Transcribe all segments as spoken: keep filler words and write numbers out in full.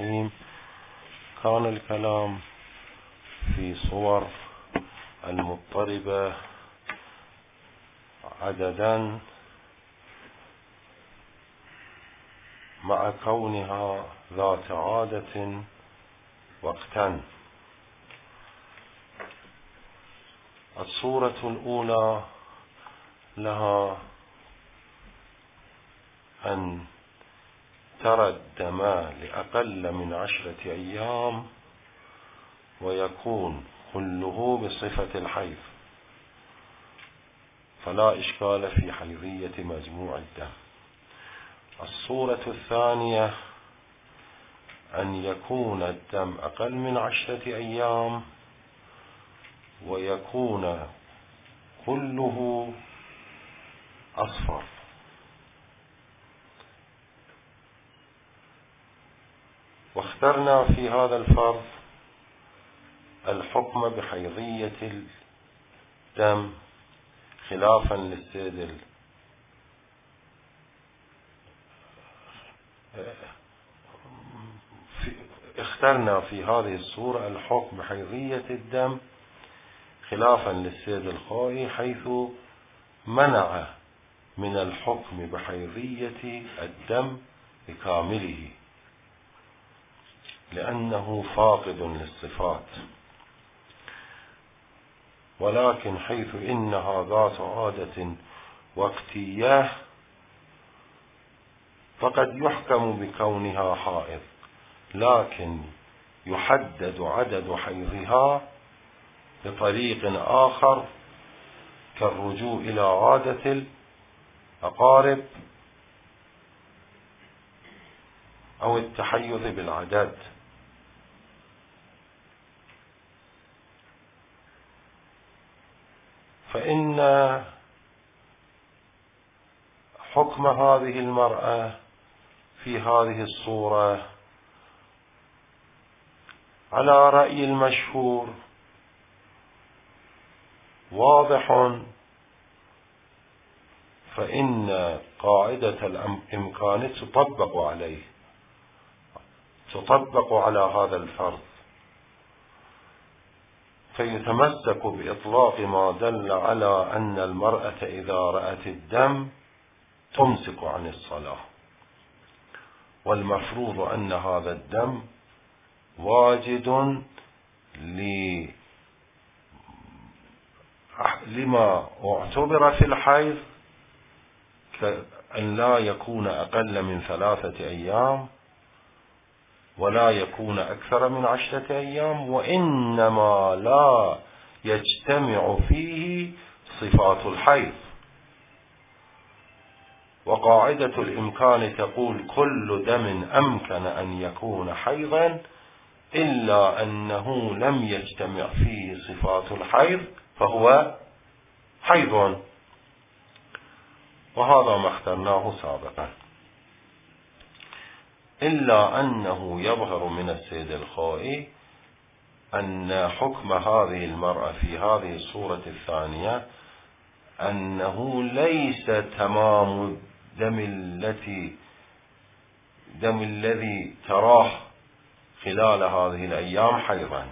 الرحيم. كان الكلام في صور المضطربة عددا مع كونها ذات عادة وقتا. الصورة الأولى لها أن ترى الدم لأقل من عشرة أيام ويكون كله بصفة الحيض، فلا إشكال في حيضية مجموع الدم. الصورة الثانية أن يكون الدم أقل من عشرة أيام ويكون كله أصفر. واخترنا في هذا الفرض الحكم بحيضية الدم خلافا للسيد اخترنا في هذه الصورة الحكم بحيضية الدم خلافا للسيد الخوئي، حيث منع من الحكم بحيضية الدم بكامله لأنه فاقد للصفات، ولكن حيث إنها ذات عادة وقتية فقد يحكم بكونها حائض، لكن يحدد عدد حيضها بطريق آخر كالرجوع إلى عادة الأقارب أو التحيز بالعدد. فإن حكم هذه المرأة في هذه الصورة على رأي المشهور واضح، فإن قاعدة الإمكان تطبق عليه، تطبق على هذا الفرض، فيتمسك بإطلاق ما دل على أن المرأة إذا رأت الدم تمسك عن الصلاة، والمفروض أن هذا الدم واجد لما اعتبر في الحيض أن لا يكون أقل من ثلاثة أيام ولا يكون أكثر من عشرة أيام، وإنما لا يجتمع فيه صفات الحيض. وقاعدة الإمكان تقول كل دم أمكن أن يكون حيضا إلا أنه لم يجتمع فيه صفات الحيض فهو حيض، وهذا ما اخترناه سابقا. إلا أنه يظهر من السيد الخوئي أن حكم هذه المرأة في هذه الصورة الثانية أنه ليس تمام دم التي دم الذي تراه خلال هذه الأيام حيضا،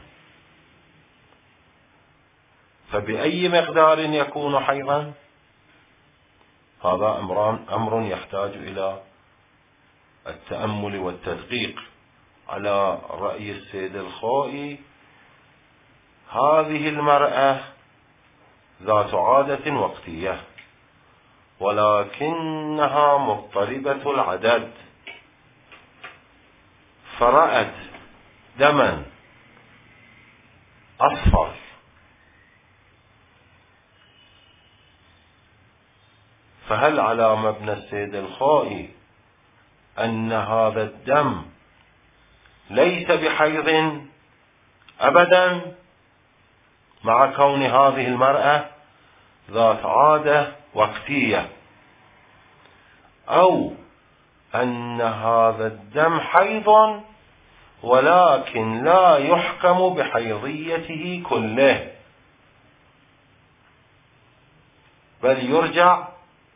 فبأي مقدار يكون حيضا هذا أمران أمر يحتاج إلى التأمل والتدقيق. على رأي السيد الخوئي هذه المرأة ذات عادة وقتية ولكنها مضطربة العدد، فرأت دما أصفر، فهل على مبنى السيد الخوئي أن هذا الدم ليس بحيض أبدا مع كون هذه المرأة ذات عادة وقتية، أو أن هذا الدم حيض ولكن لا يحكم بحيضيته كله، بل يرجع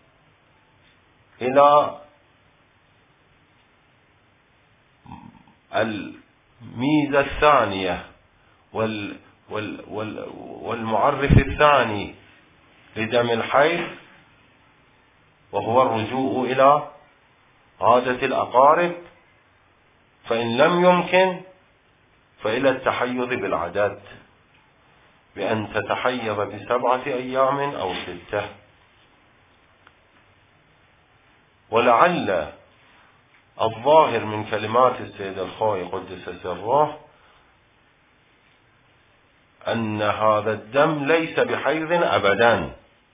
إلى الميزة الثانية وال وال وال والمعرف الثاني لدم الحيض، وهو الرجوع إلى عادة الأقارب، فإن لم يمكن فإلى التحيض بالعدد، بأن تتحيض بسبعة أيام أو ستة. ولعل الظاهر من كلمات السيد الخوئي قدس سره أن هذا الدم ليس بحيض أبدا،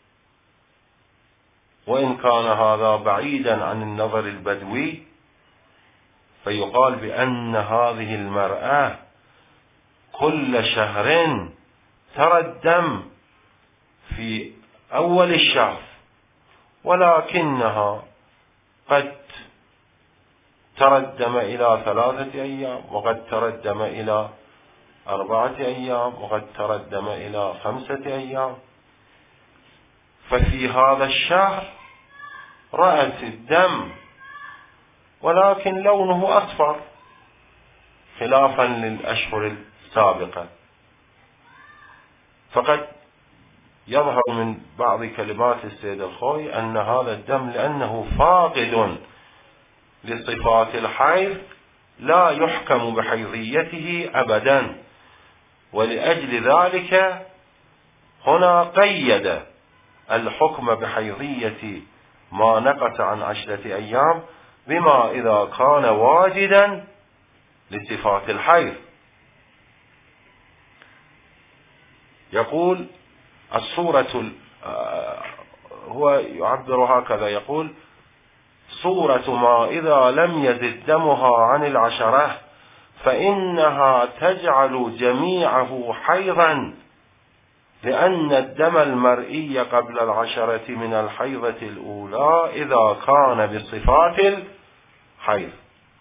وإن كان هذا بعيدا عن النظر البدوي، فيقال بأن هذه المرأة كل شهر ترى الدم في أول الشهر، ولكنها قد ترى الدم إلى ثلاثة أيام، وقد ترى الدم إلى أربعة أيام، وقد ترى الدم إلى خمسة أيام. ففي هذا الشهر رأت الدم ولكن لونه أصفر، خلافا للأشهر السابقة. فقد يظهر من بعض كلمات السيد الخوئي أن هذا الدم لأنه فاقد لصفات الحيض لا يحكم بحيضيته أبدا، ولأجل ذلك هنا قيد الحكم بحيضية ما نقص عن عشرة أيام بما إذا كان واجدا لصفات الحيض. يقول الصورة، هو يعبر هكذا، يقول: صورة ما إذا لم يزد دمها عن العشرة فإنها تجعل جميعه حيضا، لأن الدم المرئي قبل العشرة من الحيضة الأولى إذا كان بصفات الحيض،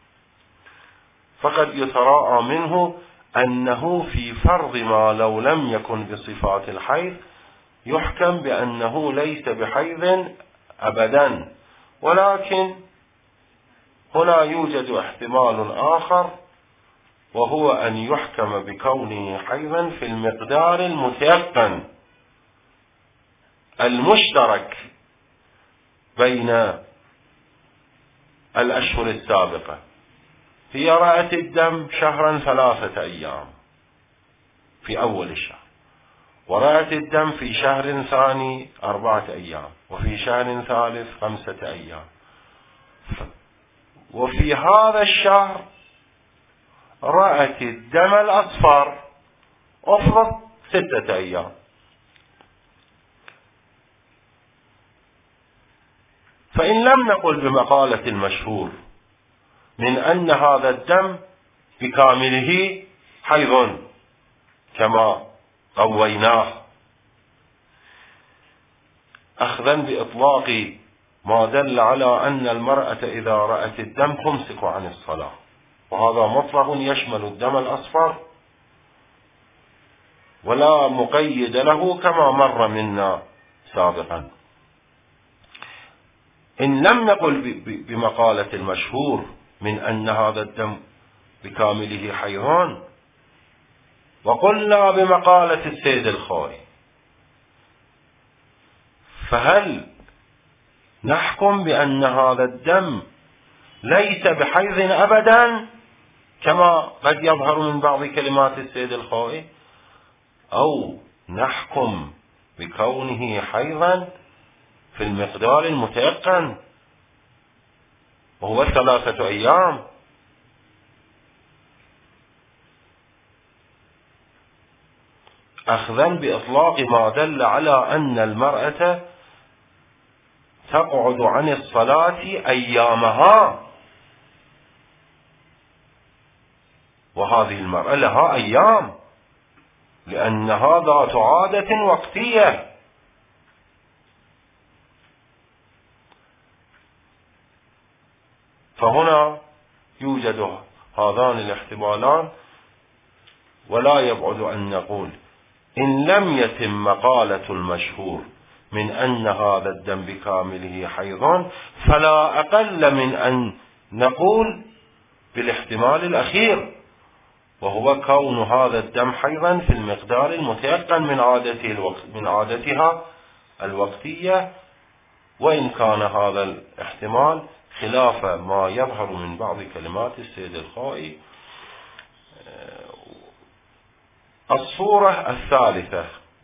فقد يتراءى منه أنه في فرض ما لو لم يكن بصفات الحيض يحكم بأنه ليس بحيض أبدا. ولكن هنا يوجد احتمال آخر، وهو أن يحكم بكونه حيضا في المقدار المتيقن المشترك بين الأشهر السابقة. هي رأت الدم شهرا ثلاثة أيام في أول الشهر، ورأت الدم في شهر ثاني أربعة أيام، وفي شهر ثالث خمسة أيام، وفي هذا الشهر رأت الدم الأصفر أفرض ستة أيام. فإن لم نقل بمقالة المشهور من أن هذا الدم بكامله حيض كما قويناه، أخذا بإطلاق ما دل على أن المرأة إذا رأت الدم تمسك عن الصلاة، وهذا مطلق يشمل الدم الأصفر ولا مقيد له كما مر منا سابقا. إن لم نقل بمقالة المشهور من أن هذا الدم بكامله حيضان، وقلنا بمقالة السيد الخوئي، فهل نحكم بأن هذا الدم ليس بحيض أبدا كما قد يظهر من بعض كلمات السيد الخوئي، أو نحكم بكونه حيضا في المقدار المتيقن وهو ثلاثة أيام؟ أخذا بإطلاق ما دل على أن المرأة تقعد عن الصلاة أيامها، وهذه المرأة لها أيام لأنها ذات عادة وقتية. فهنا يوجد هذان الاحتمالان، ولا يبعد أن نقول إن لم يتم مقالة المشهور من أن هذا الدم بكامله حيض، فلا أقل من أن نقول بالاحتمال الأخير، وهو كون هذا الدم حيضا في المقدار المتيقن من عادته الوقت من عادتها الوقتية، وإن كان هذا الاحتمال خلاف ما يظهر من بعض كلمات السيد الخائي. الصورة الثالثة: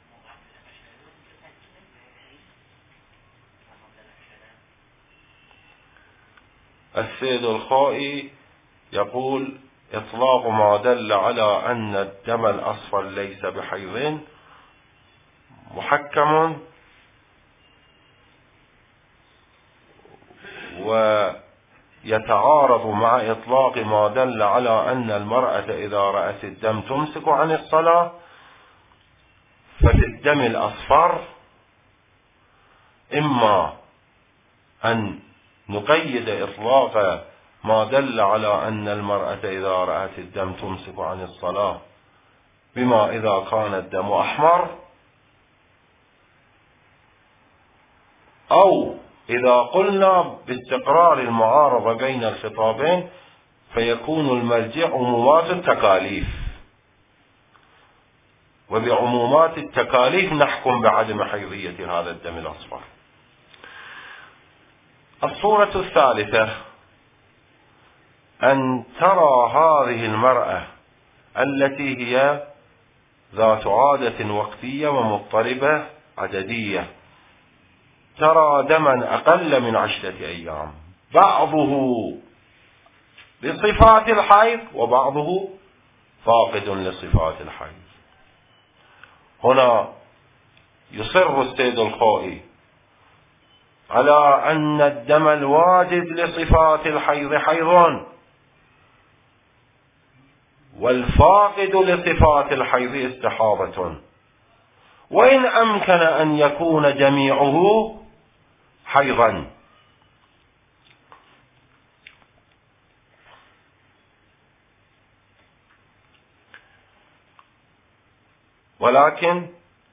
السيد الخائي يقول: إطلاق ما دل على أن الدم الأصفر ليس بحيض محكم، ويتعارض مع إطلاق ما دل على أن المرأة إذا رأت الدم تمسك عن الصلاة. ففي الدم الأصفر إما أن نقيد إطلاق ما دل على أن المرأة إذا رأت الدم تمسك عن الصلاة بما إذا كان الدم أحمر، أو إذا قلنا باستقرار المعارضة بين الخطابين فيكون المرجع عمومات التكاليف، وبعمومات التكاليف نحكم بعدم حيضية هذا الدم الأصفر. الصورة الثالثة: أن ترى هذه المرأة التي هي ذات عادة وقتية ومضطربة عددية ترى دما أقل من عشرة أيام، بعضه بصفات الحيض وبعضه فاقد لصفات الحيض. هنا يصر السيد الخائي على أن الدم الواجد لصفات الحيض حيض، والفاقد لصفات الحيض استحاضة، وإن أمكن أن يكون جميعه حيضا. ولكن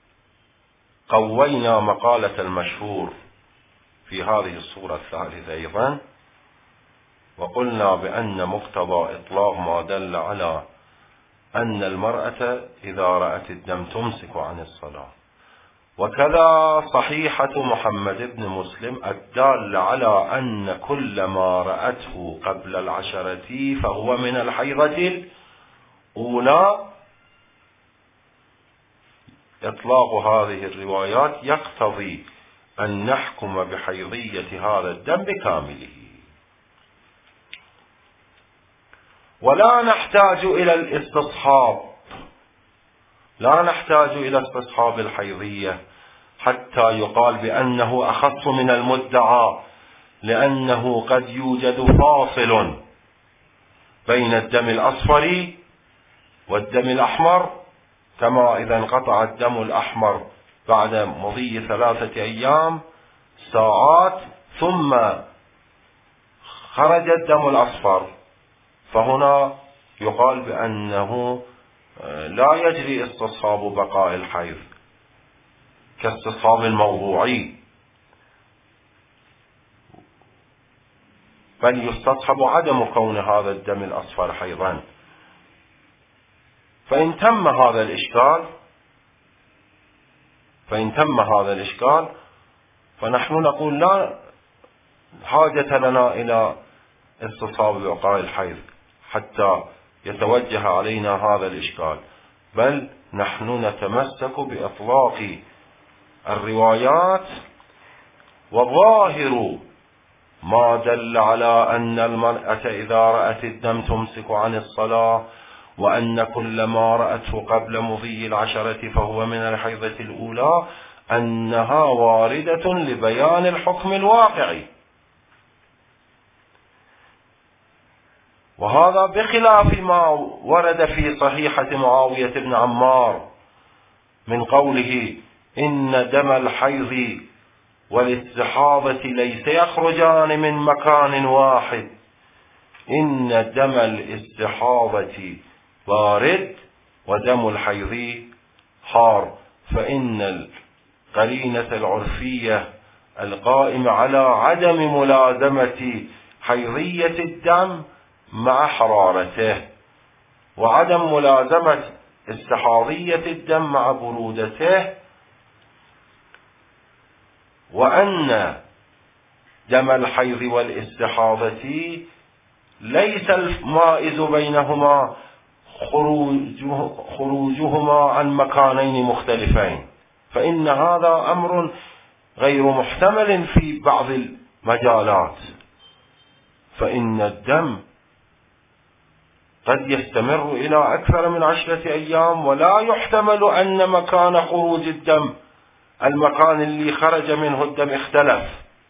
قوينا مقالة المشهور في هذه الصورة الثالثة أيضا، وقلنا بأن مقتضى إطلاق ما دل على أن المرأة إذا رأت الدم تمسك عن الصلاة، وكذا صحيحة محمد بن مسلم الدال على أن كل ما رأته قبل العشرة فهو من الحيضة الأولى. إطلاق هذه الروايات يقتضي أن نحكم بحيضية هذا الدم بكامله، ولا نحتاج إلى الاستصحاب، لا نحتاج إلى استصحاب الحيضية حتى يقال بأنه أخص من المدعى، لأنه قد يوجد فاصل بين الدم الأصفر والدم الأحمر، كما إذا انقطع الدم الأحمر بعد مضي ثلاثة أيام ساعات ثم خرج الدم الأصفر، فهنا يقال بأنه لا يجري استصحاب بقاء الحيض كاستصحاب الموضوعي، بل يستصحب عدم كون هذا الدم الأصفر حيضا. فإن تم هذا الإشكال فإن تم هذا الإشكال فنحن نقول لا حاجة لنا إلى استصحاب بقاء الحيض حتى يتوجه علينا هذا الإشكال، بل نحن نتمسك بإطلاق الروايات، وظاهر ما دل على أن المرأة إذا رأت الدم تمسك عن الصلاة، وأن كل ما رأته قبل مضي العشرة فهو من الحيضة الأولى، أنها واردة لبيان الحكم الواقعي. وهذا بخلاف ما ورد في صحيحة معاوية بن عمار من قوله: إن دم الحيض والاستحاضة ليس يخرجان من مكان واحد، إن دم الاستحاضة بارد ودم الحيض حار، فإن القرينة العرفية القائمة على عدم ملازمة حيضية الدم مع حرارته، وعدم ملازمة استحاضية الدم مع برودته، وأن دم الحيض والاستحاضة ليس المائز بينهما خروجه خروجهما عن مكانين مختلفين، فإن هذا أمر غير محتمل في بعض المجالات، فإن الدم قد يستمر إلى أكثر من عشرة أيام، ولا يحتمل أن مكان خروج الدم، المكان اللي خرج منه الدم اختلف.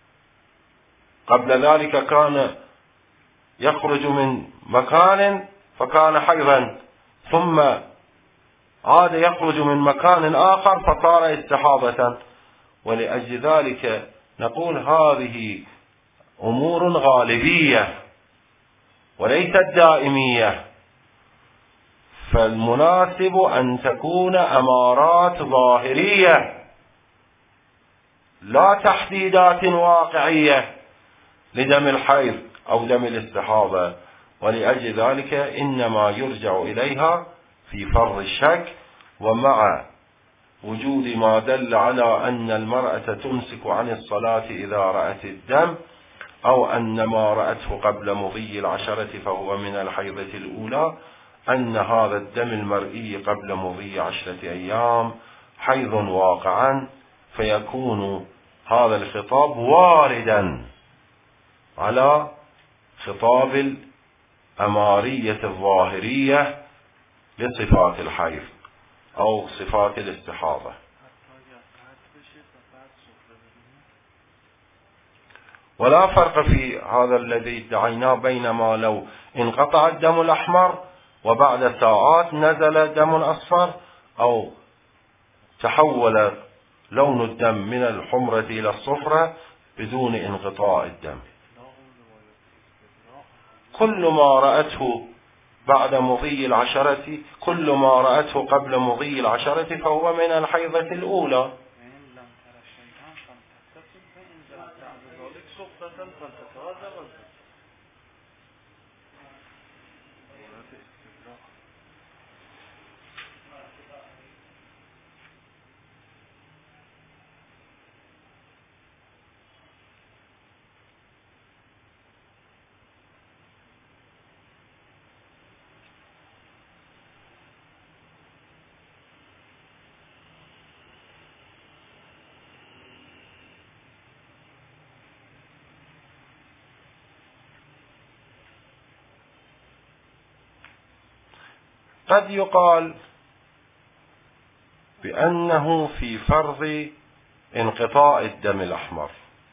قبل ذلك كان يخرج من مكان فكان حيضا، ثم عاد يخرج من مكان آخر فصار استحاضة، ولأجل ذلك نقول هذه أمور غالبية وليست دائمية، فالمناسب أن تكون أمارات ظاهرية لا تحديدات واقعية لدم الحيض أو دم الاستحاضة، ولأجل ذلك إنما يرجع إليها في فرض الشك، ومع وجود ما دل على أن المرأة تمسك عن الصلاة إذا رأت الدم، أو أن ما رأته قبل مضي العشرة فهو من الحيضة الأولى، أن هذا الدم المرئي قبل مضي عشرة أيام حيض واقعا، فيكون هذا الخطاب واردا على خطاب الأمارية الظاهرية لصفات الحيض أو صفات الاستحاضة. ولا فرق في هذا الذي ادعيناه بينما لو انقطع الدم الأحمر وبعد ساعات نزل دم أصفر، أو تحول لون الدم من الحمرة إلى الصفرة بدون انقطاع الدم. كل ما رأته بعد مضي العشرة كل ما رأته قبل مضي العشرة فهو من الحيضة الأولى. قد يقال بأنه في فرض انقطاع الدم الأحمر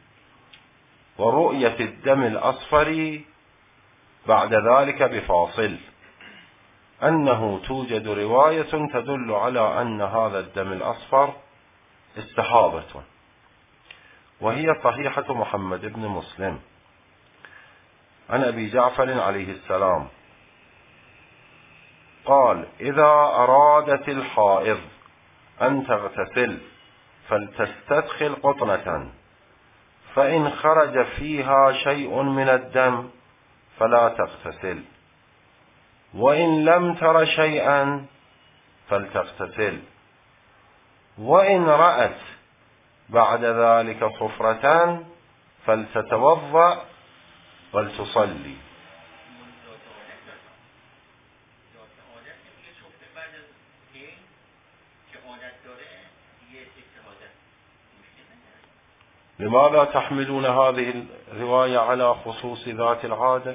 ورؤية الدم الأصفر بعد ذلك بفاصل، أنه توجد رواية تدل على أن هذا الدم الأصفر استحاضة، وهي صحيحة محمد بن مسلم عن أبي جعفر عليه السلام قال: إذا أرادت الحائض أن تغتسل فلتستدخل قطنة، فإن خرج فيها شيء من الدم فلا تغتسل، وإن لم تر شيئا فلتغتسل، وإن رأت بعد ذلك صفرة فلتتوضأ ولتصلي. لماذا تحملون هذه الرواية على خصوص ذات العادة؟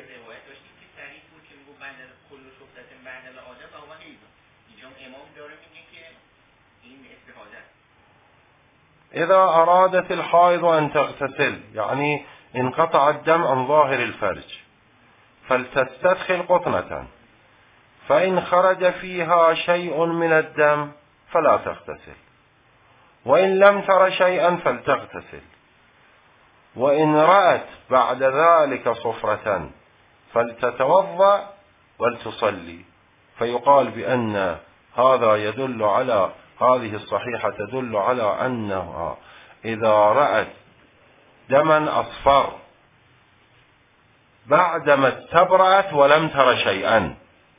إذا أرادت الحائض أن تغتسل يعني انقطع الدم عن ظاهر الفرج فلتستدخل قطنة، فإن خرج فيها شيء من الدم فلا تغتسل، وإن لم تر شيئا فلتغتسل، وإن رأت بعد ذلك صفرة فلتتوضأ ولتصلي. فيقال بأن هذا يدل على هذه الصحيحة تدل على أنها إذا رأت دما أصفر بعدما استبرأت ولم تر شيئا،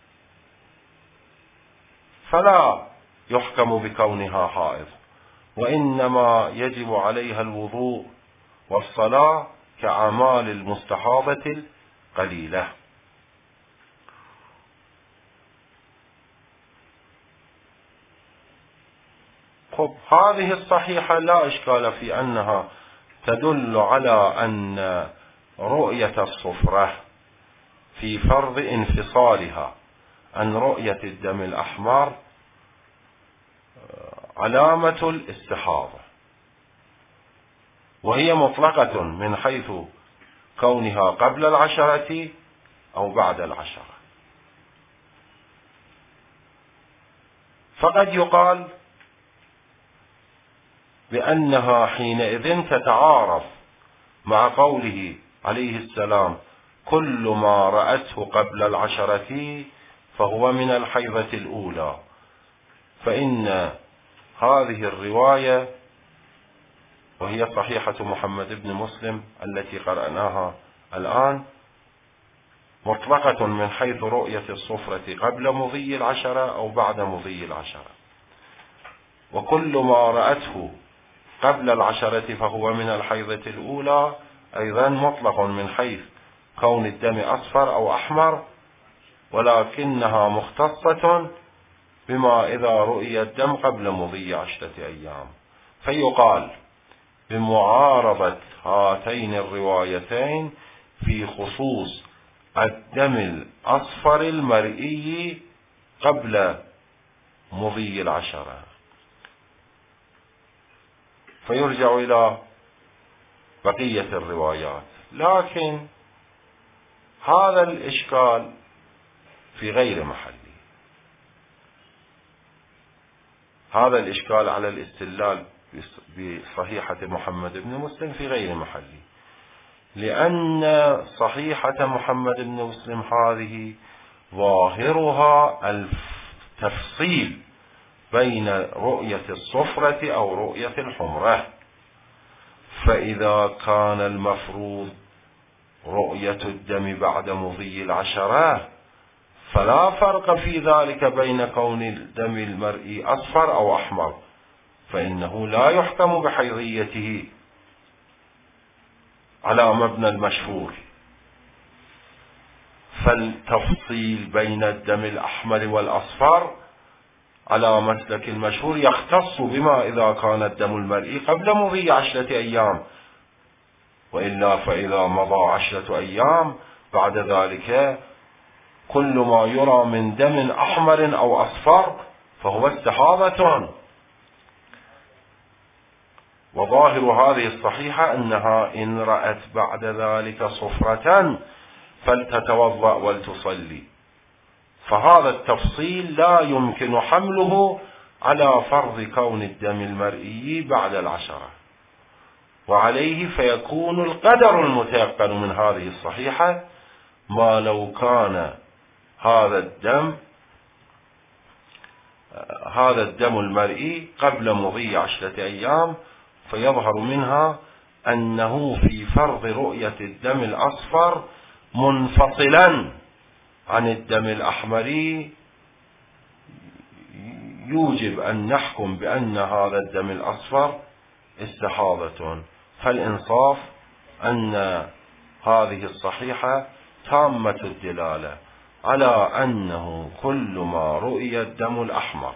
فلا يحكم بكونها حائض، وإنما يجب عليها الوضوء والصلاة كأعمال المستحاضة القليلة. خب، هذه الصحيحة لا إشكال في أنها تدل على أن رؤية الصفرة في فرض انفصالها عن رؤية الدم الأحمر علامة الاستحاضة، وهي مطلقة من حيث كونها قبل العشرة أو بعد العشرة. فقد يقال بأنها حينئذ تتعارض مع قوله عليه السلام: كل ما رأته قبل العشرة فهو من الحيضة الأولى، فإن هذه الرواية وهي صحيحة محمد بن مسلم التي قرأناها الآن مطلقة من حيث رؤية الصفرة قبل مضي العشرة أو بعد مضي العشرة، وكل ما رأته قبل العشرة فهو من الحيضة الأولى أيضا مطلق من حيث كون الدم أصفر أو أحمر، ولكنها مختصة بما إذا رؤي الدم قبل مضي عشرة أيام. فيقال بمعارضة هاتين الروايتين في خصوص الدم الأصفر المرئي قبل مضي العشرة، فيرجع إلى بقية الروايات. لكن هذا الإشكال في غير محله، هذا الإشكال على الاستدلال بصحيحة محمد بن مسلم في غير محله، لأن صحيحة محمد بن مسلم هذه ظاهرها التفصيل بين رؤية الصفرة أو رؤية الحمرة، فإذا كان المفروض رؤية الدم بعد مضي العشرة فلا فرق في ذلك بين كون الدم المرئي أصفر أو أحمر، فإنه لا يحكم بحيضيته على مبنى المشهور. فالتفصيل بين الدم الأحمر والأصفر على مسلك المشهور يختص بما إذا كان الدم المرئي قبل مضي عشرة أيام، وإلا فإذا مضى عشرة أيام بعد ذلك كل ما يرى من دم أحمر أو أصفر فهو استحاضة. وظاهر هذه الصحيحة أنها إن رأت بعد ذلك صفرة فلتتوضأ ولتصلي، فهذا التفصيل لا يمكن حمله على فرض كون الدم المرئي بعد العشرة، وعليه فيكون القدر المتيقن من هذه الصحيحة ما لو كان هذا الدم هذا الدم المرئي قبل مضي عشرة أيام، فيظهر منها أنه في فرض رؤية الدم الأصفر منفصلا عن الدم الأحمر يوجب أن نحكم بأن هذا الدم الأصفر استحاضة. فالإنصاف أن هذه الصحيحة تامة الدلالة على أنه كل ما رؤي الدم الأحمر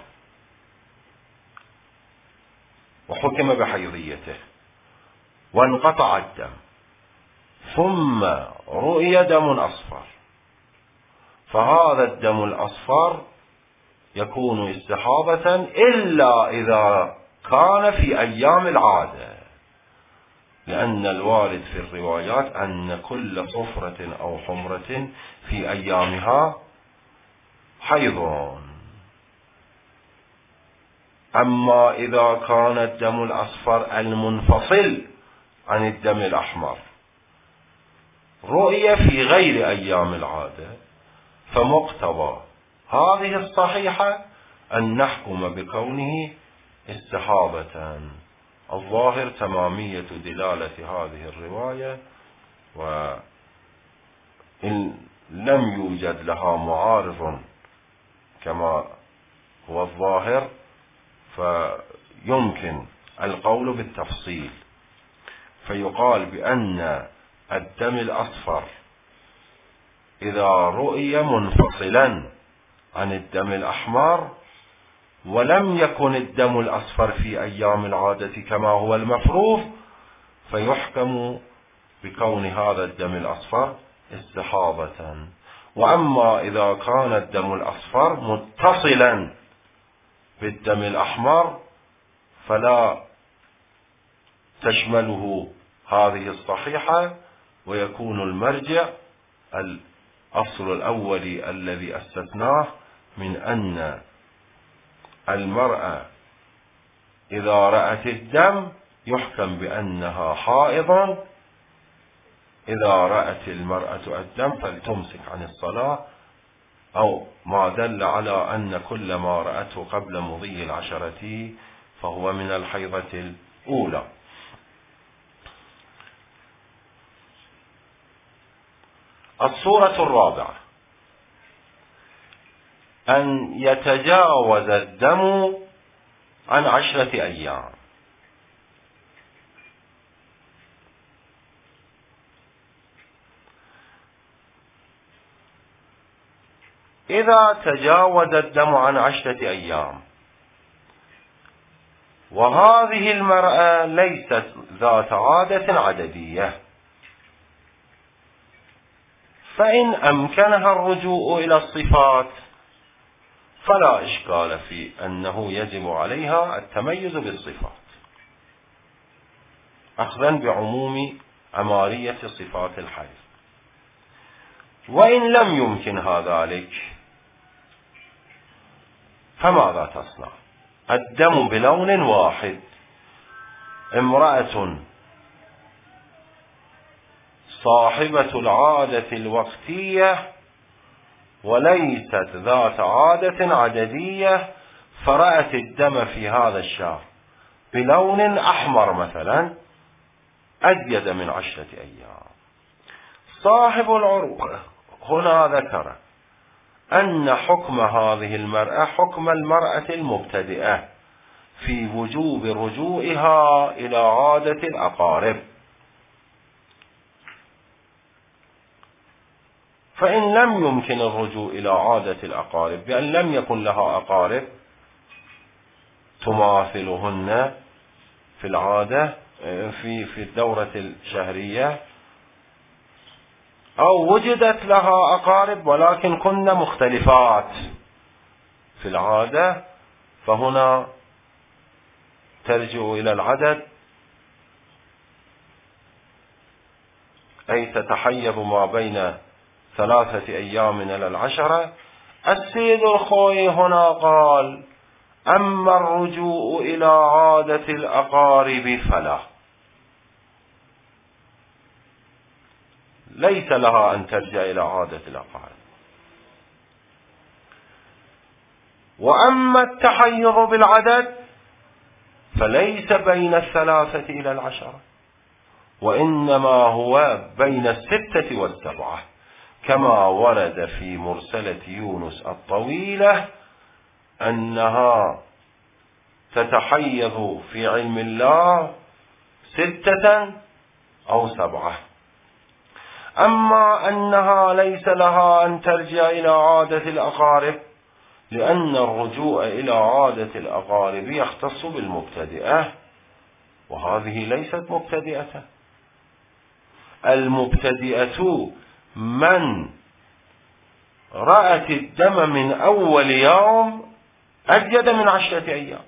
وحكم بحيضيته وانقطع الدم ثم رؤي دم أصفر، فهذا الدم الأصفر يكون استحاضة إلا إذا كان في أيام العادة، لأن الوارد في الروايات أن كل صفرة أو حمرة في أيامها حيض. أما إذا كان الدم الأصفر المنفصل عن الدم الأحمر رؤية في غير أيام العادة، فمقتضى هذه الصحيحة أن نحكم بكونه استحاضة. الظاهر تمامية دلالة هذه الرواية إن لم يوجد لها معارض كما هو الظاهر فيمكن القول بالتفصيل، فيقال بأن الدم الأصفر إذا رؤي منفصلا عن الدم الأحمر ولم يكن الدم الأصفر في أيام العادة كما هو المفروض، فيحكم بكون هذا الدم الأصفر استحاضة. وأما إذا كان الدم الأصفر متصلا بالدم الأحمر فلا تشمله هذه الصحيحة، ويكون المرجع الأصل الأولي الذي استثناه من أن المرأة إذا رأت الدم يحكم بأنها حائض. إذا رأت المرأة الدم فلتمسك عن الصلاة، أو ما دل على أن كل ما رأته قبل مضي العشرة فهو من الحيضة الأولى. الصورة الرابعة أن يتجاوز الدم عن عشرة أيام. إذا تجاوز الدم عن عشرة أيام وهذه المرأة ليست ذات عادة عددية، فإن أمكنها الرجوع إلى الصفات فلا إشكال في أنه يجب عليها التميز بالصفات أخذا بعموم أمارية صفات الحيض. وإن لم يمكنها ذلك فماذا تصنع؟ الدم بلون واحد، امرأة صاحبة العادة الوقتية وليست ذات عادة عددية فرأت الدم في هذا الشهر بلون أحمر مثلا أزيد من عشرة أيام. صاحب العروق هنا ذكر أن حكم هذه المرأة حكم المرأة المبتدئة في وجوب رجوعها إلى عادة الأقارب، فإن لم يمكن الرجوع إلى عادة الأقارب بأن لم يكن لها أقارب تماثلهن في العادة في في الدورة الشهرية، أو وجدت لها أقارب ولكن كن مختلفات في العادة، فهنا ترجع إلى العدد، أي تتحيز ما بين ثلاثة أيام إلى العشرة. السيد الخوي هنا قال: أما الرجوع إلى عادة الأقارب فلا، ليس لها أن ترجع إلى عادة الأقارب. وأما التحيض بالعدد فليس بين الثلاثة إلى العشرة، وإنما هو بين الستة والسبعة، كما ورد في مرسلة يونس الطويلة أنها تتحيض في علم الله ستة أو سبعة. أما أنها ليس لها أن ترجع إلى عادة الأقارب، لأن الرجوع إلى عادة الأقارب يختص بالمبتدئة، وهذه ليست مبتدئة. المبتدئة من رأت الدم من أول يوم أزيد من عشرة أيام.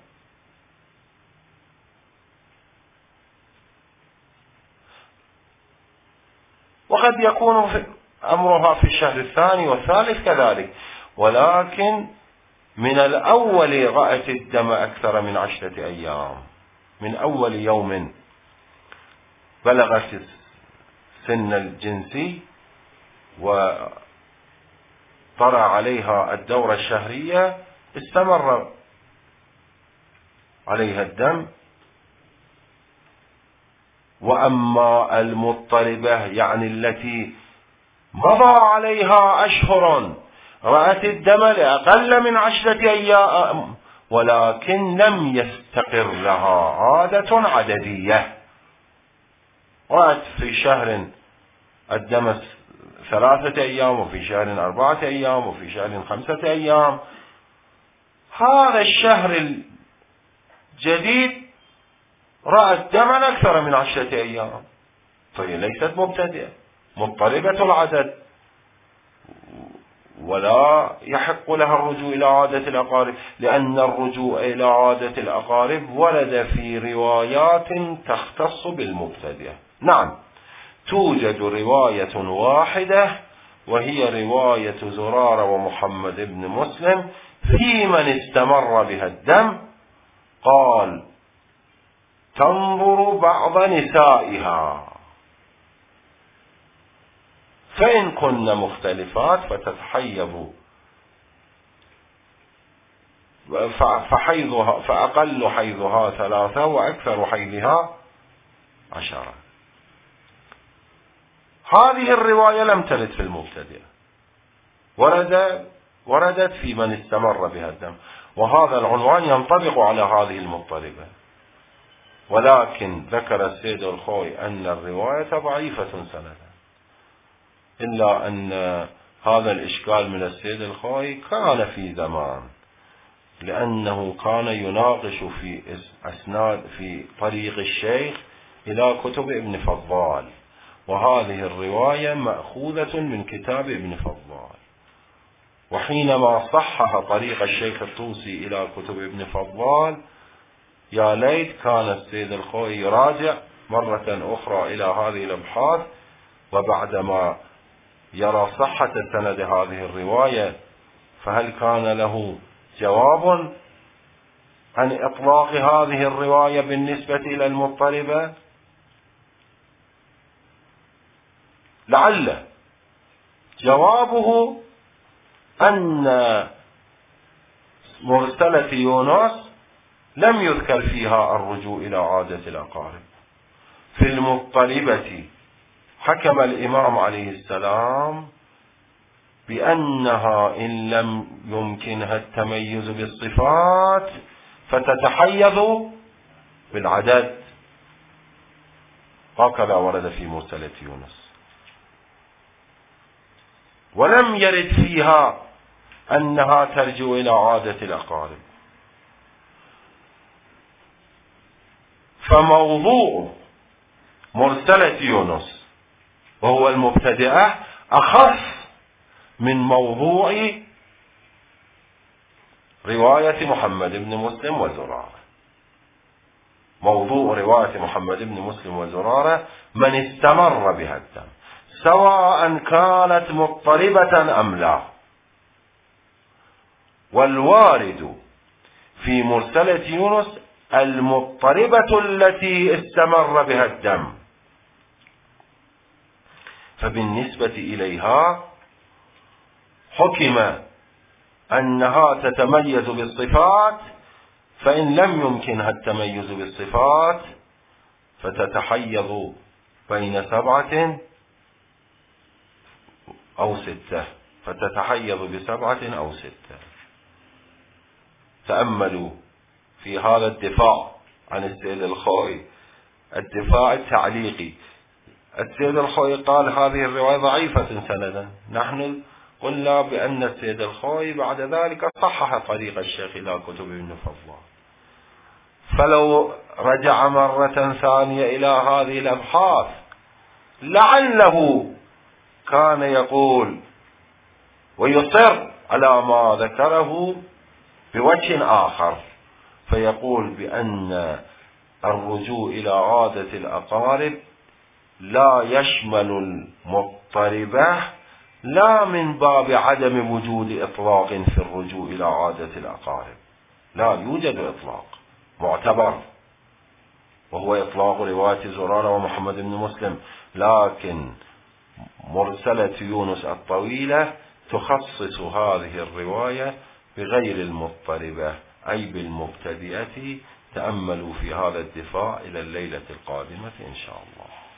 وقد يكون في أمرها في الشهر الثاني والثالث كذلك، ولكن من الأول رأت الدم أكثر من عشرة أيام، من أول يوم بلغت سن الجنسي وطرى عليها الدورة الشهرية استمر عليها الدم. وأما المضطربة يعني التي مضى عليها أشهر رأت الدم لأقل من عشرة أيام ولكن لم يستقر لها عادة عددية، رأت في شهر الدم ثلاثة أيام وفي شهر أربعة أيام وفي شهر خمسة أيام، هذا الشهر الجديد رأت دما أكثر من عشرة أيام، فهي ليست مبتدئة مضطربة العدد، ولا يحق لها الرجوع إلى عادة الأقارب، لأن الرجوع إلى عادة الأقارب ورد في روايات تختص بالمبتدئة. نعم، توجد رواية واحدة وهي رواية زرارة ومحمد بن مسلم في من استمر بها الدم، قال: تنظر بعض نسائها فإن كن مختلفات فتتحيض فحيضها فأقل حيضها ثلاثة وأكثر حيضها عشرة. هذه الرواية لم ترد في المبتدئة، ورد وردت في من استمر بها الدم، وهذا العنوان ينطبق على هذه المضطربة. ولكن ذكر السيد الخوي أن الرواية ضعيفة سندا، إلا أن هذا الإشكال من السيد الخوي كان في زمان، لأنه كان يناقش في أسناد في طريق الشيخ إلى كتب ابن فضال، وهذه الرواية مأخوذة من كتاب ابن فضال، وحينما صحح طريق الشيخ الطوسي إلى كتب ابن فضال يا ليت كان السيد الخوي يراجع مرة أخرى إلى هذه الأبحاث، وبعدما يرى صحة سند هذه الرواية فهل كان له جواب عن إطلاق هذه الرواية بالنسبة إلى المضطربة؟ لعل جوابه أن مرسلة يونس لم يذكر فيها الرجوع إلى عادة الأقارب. في المضطربة حكم الإمام عليه السلام بأنها إن لم يمكنها التميز بالصفات فتتحيز بالعدد، هكذا ورد في مرسلة يونس، ولم يرد فيها أنها ترجع إلى عادة الأقارب. فموضوع مرسلة يونس وهو المبتدئة أخف من موضوع رواية محمد بن مسلم وزرارة. موضوع رواية محمد بن مسلم وزرارة من استمر بها الدم سواء كانت مضطربة أم لا، والوارد في مرسلة يونس المضطربة التي استمر بها الدم، فبالنسبة إليها حكم أنها تتميز بالصفات، فإن لم يمكنها التميز بالصفات فتتحيض بين سبعة أو ستة، فتتحيض بسبعة أو ستة. تأملوا في هذا الدفاع عن السيد الخوي، الدفاع التعليقي. السيد الخوي قال هذه الرواية ضعيفة سندا، نحن قلنا بأن السيد الخوي بعد ذلك صحح طريق الشيخ إلى كتب ابن فضال. فلو رجع مرة ثانية إلى هذه الأبحاث لعله كان يقول ويصر على ما ذكره بوجه آخر، فيقول بأن الرجوع إلى عادة الأقارب لا يشمل المضطربة، لا من باب عدم وجود إطلاق في الرجوع إلى عادة الأقارب، لا يوجد إطلاق معتبر وهو إطلاق رواية زرارة ومحمد بن مسلم، لكن مرسلة يونس الطويلة تخصص هذه الرواية بغير المضطربة أي بالمبتدئة. تأملوا في هذا الدفاع إلى الليلة القادمة إن شاء الله.